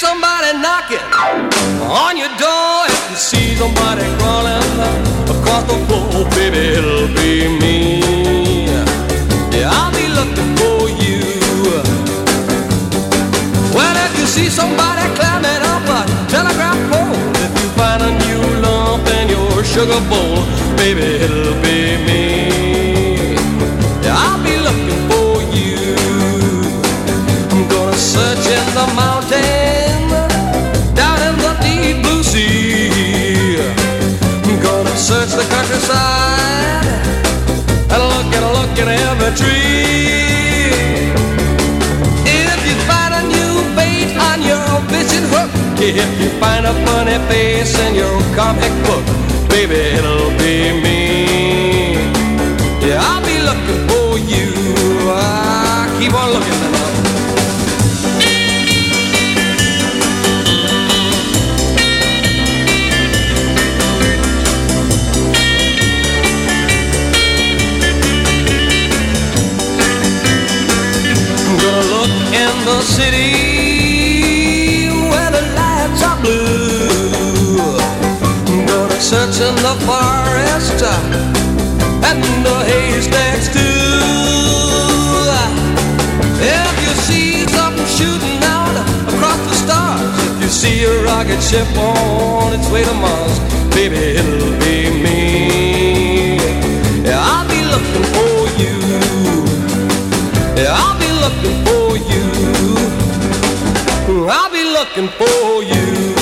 somebody knocking on your door, if you see somebody crawling across the floor, baby, it'll be me. Yeah, I'll be looking for you. Well, if you see somebody climbing up a telegraph pole, if you find a new lump in your sugar bowl, baby, it'll be me. Yeah, I'll be looking for you. I'm gonna search in the mountain, down in the deep blue sea. I'm gonna search the countryside and look at every tree. If you find a new bait on your fishing hook, if you find a funny face in your comic book, baby, it'll be me. Yeah, I'll be looking for you. Keep on looking now. In the city where the lights are blue, I'm gonna search in the forest and the haystacks too. If you see something shooting out across the stars, if you see a rocket ship on its way to Mars, baby, it'll be me. Yeah, I'll be looking for you. Yeah, I'll be looking for you. I'll be looking for you.